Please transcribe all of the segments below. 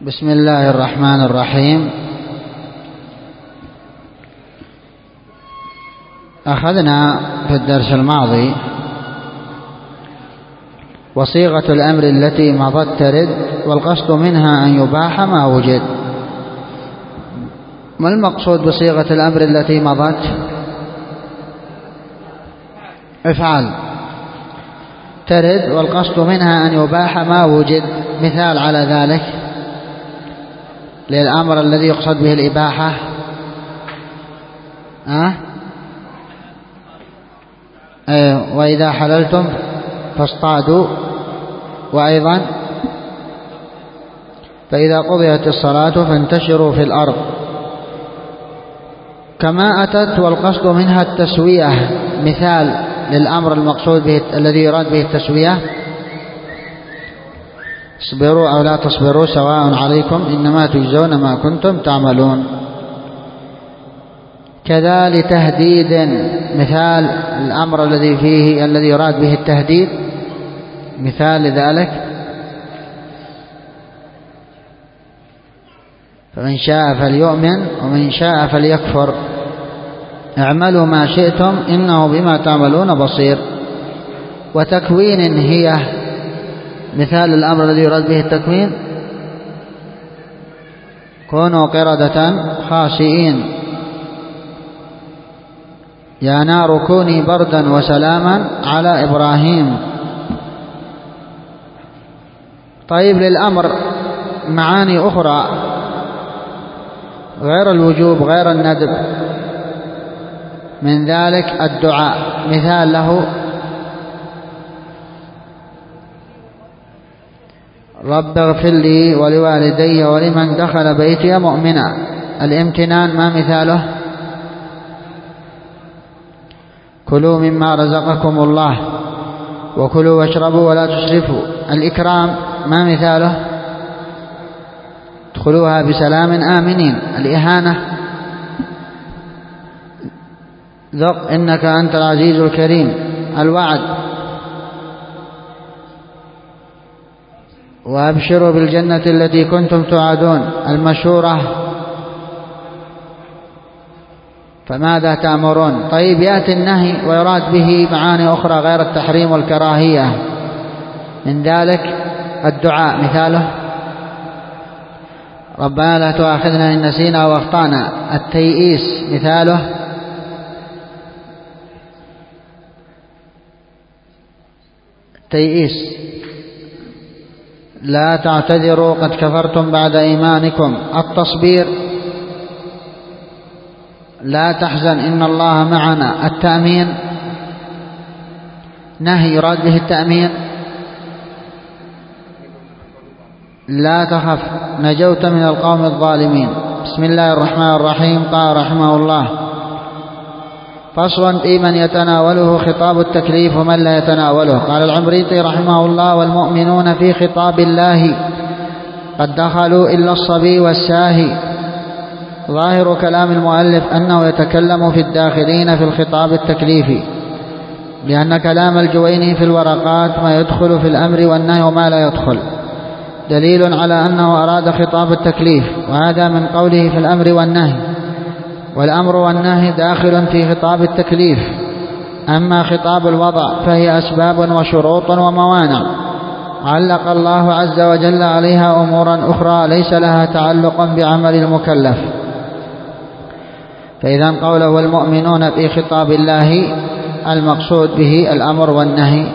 بسم الله الرحمن الرحيم. أخذنا في الدرس الماضي وصيغة الأمر التي مضت ترد، والقصد منها أن يباح ما وجد. ما المقصود بصيغة الأمر التي مضت؟ افعل ترد والقصد منها أن يباح ما وجد. مثال على ذلك للأمر الذي يقصد به الإباحة وإذا حللتم فاصطادوا، وأيضا فإذا قضيت الصلاة فانتشروا في الأرض. كما أتت والقصد منها التسوية. مثال للأمر المقصود به الذي يراد به التسوية: اصبروا أو لا تصبروا سواء عليكم إنما تجزون ما كنتم تعملون. كذا لتهديد، مثال الأمر الذي يراد به التهديد. مثال لذلك: فمن شاء فليؤمن ومن شاء فليكفر، اعملوا ما شئتم إنه بما تعملون بصير. وتكوين هي، مثال الأمر الذي يراد به التكوين: كونوا قردة خاسئين، يا نار كوني بردا وسلاما على إبراهيم. طيب، للأمر معاني أخرى غير الوجوب غير الندب، من ذلك الدعاء. مثال له: رب اغفر لي ولوالدي ولمن دخل بيتي مؤمنا. الامتنان ما مثاله؟ كلوا مما رزقكم الله وكلوا واشربوا ولا تسرفوا. الإكرام ما مثاله؟ ادخلوها بسلام آمنين. الإهانة: ذق إنك أنت العزيز الكريم. الوعد: وأبشروا بالجنة التي كنتم توعدون. المشورة: فماذا تأمرون؟ طيب، يأتي النهي ويراد به معاني أخرى غير التحريم والكراهية، من ذلك الدعاء. مثاله: ربنا لا تؤاخذنا إن نسينا واخطأنا. التيئيس مثاله: التيئيس: لا تعتذروا قد كفرتم بعد إيمانكم. التصبير: لا تحزن إن الله معنا. التأمين نهي يراد به التأمين: لا تخف نجوت من القوم الظالمين. بسم الله الرحمن الرحيم. قال رحمه الله: فصل في من يتناوله خطاب التكليف ومن لا يتناوله. قال العمريطي رحمه الله: والمؤمنون في خطاب الله قد دخلوا إلا الصبي والساهي. ظاهر كلام المؤلف أنه يتكلم في الداخلين في الخطاب التكليفي، لأن كلام الجويني في الورقات ما يدخل في الأمر والنهي وما لا يدخل، دليل على أنه أراد خطاب التكليف، وهذا من قوله في الأمر والنهي. والأمر والنهي داخل في خطاب التكليف. أما خطاب الوضع فهي أسباب وشروط وموانع علق الله عز وجل عليها أمورا أخرى ليس لها تعلق بعمل المكلف. فإذا قوله والمؤمنون في خطاب الله المقصود به الأمر والنهي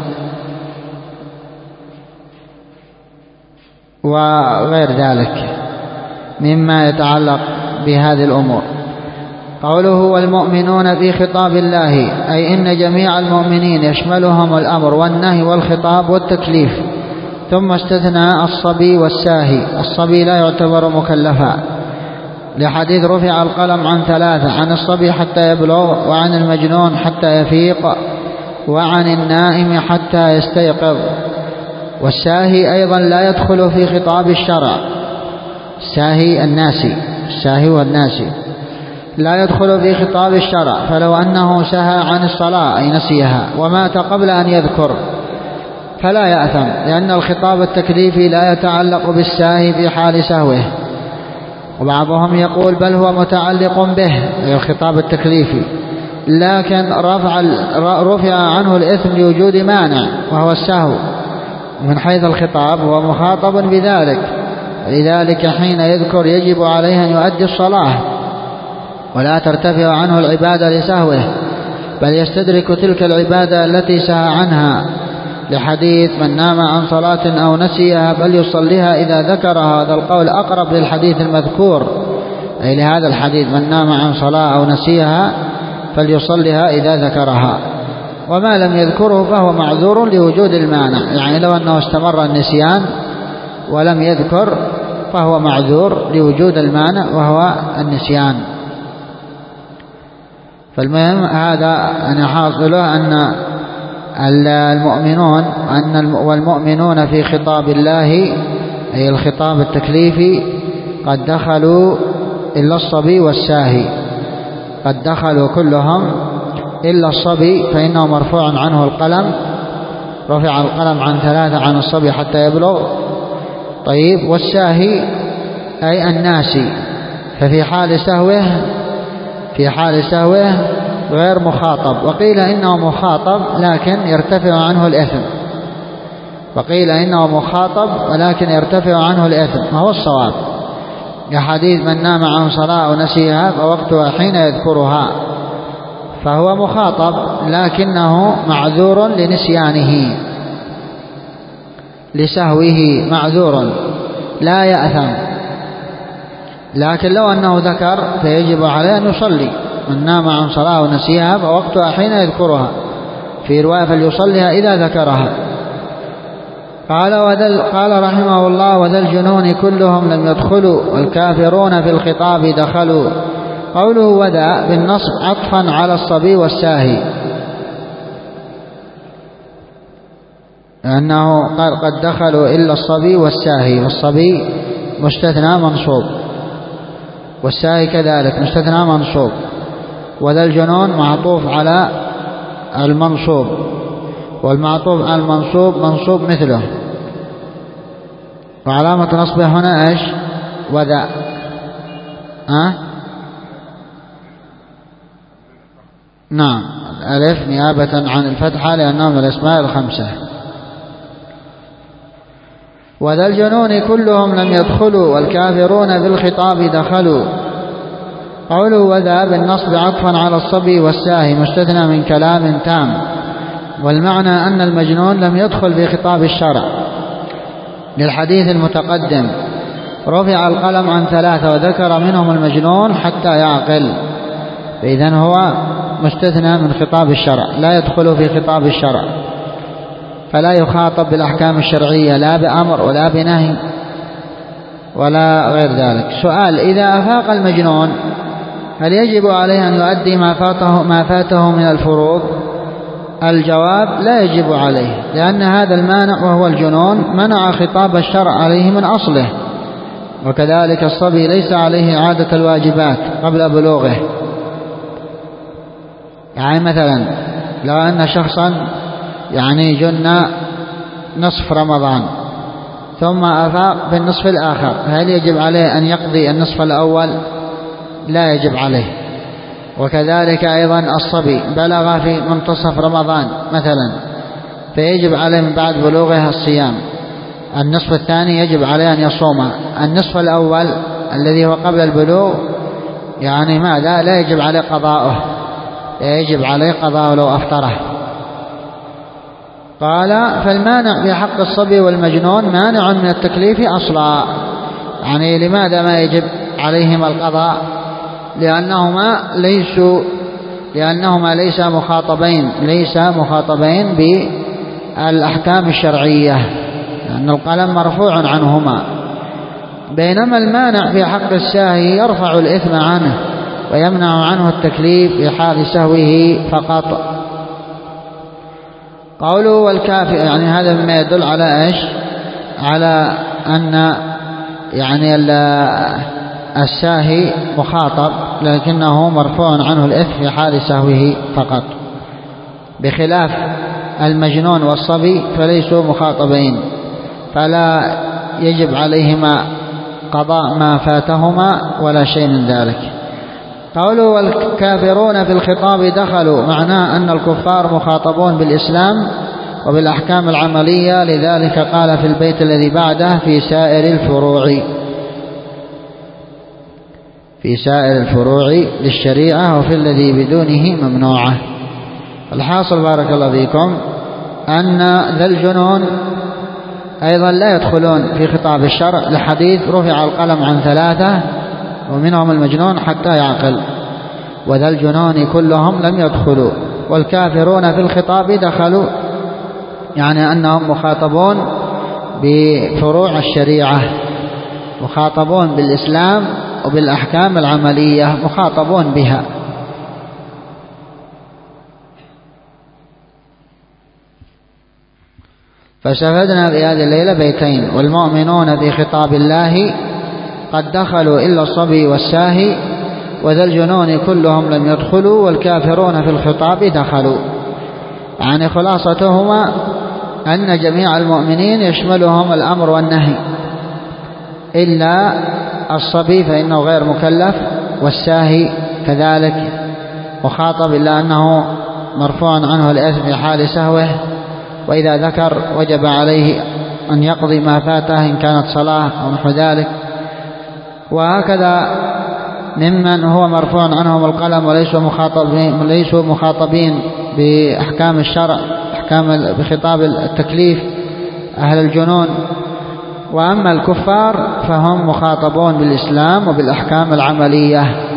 وغير ذلك مما يتعلق بهذه الأمور. قوله والمؤمنون في خطاب الله أي إن جميع المؤمنين يشملهم الأمر والنهي والخطاب والتكليف. ثم استثنى الصبي والساهي. الصبي لا يعتبر مكلفا، لحديث رفع القلم عن ثلاثة: عن الصبي حتى يبلغ، وعن المجنون حتى يفيق، وعن النائم حتى يستيقظ. والساهي أيضا لا يدخل في خطاب الشرع. الساهي الناسي، الساهي والناسي لا يدخل في خطاب الشرع، فلو أنه سهى عن الصلاة أي نسيها ومات قبل أن يذكر فلا يأثم، لأن الخطاب التكليفي لا يتعلق بالساهي في حال سهوه. وبعضهم يقول بل هو متعلق به الخطاب التكليفي، لكن رفع عنه الإثم لوجود مانع وهو السهو. من حيث الخطاب هو مخاطب بذلك، لذلك حين يذكر يجب عليه أن يؤدي الصلاة ولا ترتفع عنه العبادة لسهوه، بل يستدرك تلك العبادة التي سهى عنها، لحديث من نام عن صلاة أو نسيها فليصليها إذا ذكرها. هذا القول أقرب للحديث المذكور، أي لهذا الحديث من نام عن صلاة أو نسيها فليصليها إذا ذكرها. وما لم يذكره فهو معذور لوجود المانع، يعني لو أنه استمر النسيان ولم يذكر فهو معذور لوجود المانع وهو النسيان. فالمهم هذا أن حاصله أن المؤمنون والمؤمنون في خطاب الله أي الخطاب التكليفي قد دخلوا إلا الصبي والساهي، قد دخلوا كلهم إلا الصبي فإنه مرفوع عنه القلم، رفع القلم عن 3 عن الصبي حتى يبلغ. طيب، والساهي أي الناسي، ففي حال سهوه غير مخاطب. وقيل إنه مخاطب لكن يرتفع عنه الإثم، ولكن يرتفع عنه الإثم، وهو الصواب. كحديث من نام عن صلاة ونسيها فوقتها حين يذكرها، فهو مخاطب لكنه معذور لنسيانه لسهوه، معذور لا يأثم. لكن لو أنه ذكر فيجب عليه أن يصلي، من نام عن صلاة ونسيها فوقتها حين يذكرها، في رواية فليصليها إذا ذكرها. قال رحمه الله وذا الجنون كلهم لم يدخلوا والكافرون في الخطاب دخلوا. قوله وذا بالنصب عطفا على الصبي والساهي، لأنه قال قد دخلوا إلا الصبي والساهي، والصبي مستثنى منصوب والساهي كذلك مستثنى منصوب، وذا الجنون معطوف على المنصوب، والمعطوف على المنصوب منصوب مثله. وعلامة نصبه هنا ايش؟ وذا نعم، الألف نيابة عن الفتحة لأنه من الأسماء الخمسة. وذا الجنون كلهم لم يدخلوا والكافرون بالخطاب دخلوا. قوله وذا بالنصب عطفا على الصبي والساهي مستثنى من كلام تام، والمعنى أن المجنون لم يدخل في خطاب الشرع، للحديث المتقدم رفع القلم عن 3 وذكر منهم المجنون حتى يعقل، فإذن هو مستثنى من خطاب الشرع، لا يدخل في خطاب الشرع، فلا يخاطب بالأحكام الشرعية لا بأمر ولا بنهي ولا غير ذلك. سؤال: إذا أفاق المجنون هل يجب عليه أن يؤدي ما فاته من الفروض؟ الجواب: لا يجب عليه، لأن هذا المانع وهو الجنون منع خطاب الشرع عليه من أصله، وكذلك الصبي ليس عليه عادة الواجبات قبل بلوغه. يعني مثلا لو أن شخصا جن نصف رمضان ثم أفاق بالنصف الآخر، هل يجب عليه أن يقضي النصف الأول؟ لا يجب عليه. وكذلك أيضا الصبي بلغ في منتصف رمضان مثلا، فيجب عليه من بعد بلوغه الصيام، النصف الثاني يجب عليه أن يصوم، النصف الأول الذي هو قبل البلوغ ماذا؟ لا يجب عليه قضاؤه، يجب عليه قضاؤه لو أفطره. قال: فالمانع في حق الصبي والمجنون مانع من التكليف أصلا. لماذا ما يجب عليهما القضاء؟ لأنهما ليس مخاطبين بالأحكام الشرعية، لأن القلم مرفوع عنهما، بينما المانع في حق الساهي يرفع الإثم عنه ويمنع عنه التكليف في حال سهوه فقط. قوله والكافر هذا مما يدل على ايش؟ على أن الساهي مخاطب لكنه مرفوع عنه الإثم في حال سهوه فقط، بخلاف المجنون والصبي فليسوا مخاطبين، فلا يجب عليهما قضاء ما فاتهما ولا شيء من ذلك. قوله والكافرون في الخطاب دخلوا، معناه أن الكفار مخاطبون بالإسلام وبالأحكام العملية، لذلك قال في البيت الذي بعده في سائر الفروع للشريعة وفي الذي بدونه ممنوعة. الحاصل بارك الله فيكم أن ذا الجنون أيضا لا يدخلون في خطاب الشرع، لحديث رفع القلم عن 3 ومنهم المجنون حتى يعقل، وذا الجنون كلهم لم يدخلوا. والكافرون في الخطاب دخلوا، يعني أنهم مخاطبون بفروع الشريعة، مخاطبون بالإسلام وبالأحكام العملية، مخاطبون بها. فاستفدنا في هذه الليلة بيتين: والمؤمنون في خطاب الله قد دخلوا إلا الصبي والساهي، وذا الجنون كلهم لم يدخلوا، والكافرون في الخطاب دخلوا. يعني خلاصتهما أن جميع المؤمنين يشملهم الأمر والنهي، إلا الصبي فإنه غير مكلف، والساهي كذلك مخاطب إلا أنه مرفوع عنه الإثم في حال سهوه، وإذا ذكر وجب عليه أن يقضي ما فاته إن كانت صلاة أو نحو ذلك. وهكذا ممن هو مرفوع عنهم القلم وليسوا مخاطبين بأحكام الشرع، بخطاب التكليف، أهل الجنون. وأما الكفار فهم مخاطبون بالإسلام وبالأحكام العملية.